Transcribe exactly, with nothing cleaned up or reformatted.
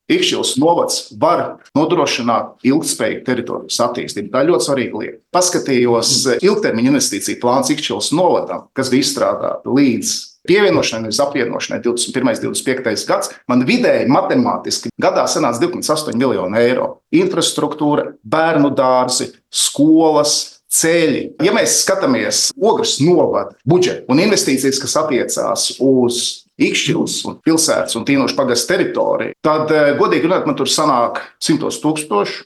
Ikšķils novads var nodrošināt ilgtspējīgu teritorijas attīstību. Tā ir ļoti svarīga lieta. Paskatījos ilgtermiņa investīciju plāns Ikšķils novadam, kas bija izstrādāta līdz pievienošanai, līdz apvienošanai divdesmit pirmais divdesmit piektais gads. Man vidēji matemātiski gadā sanāca divi komats astoņi miljoni eiro. Infrastruktūra, bērnu dārzi, skolas, ceļi. Ja mēs skatāmies Ogres novada budžetu un investīcijas, kas attiecās uz Ikšķils un pilsētas un Tīnošu pagasta teritoriju, tad, godīgi runāt, man tur sanāk simtos tūkstošu.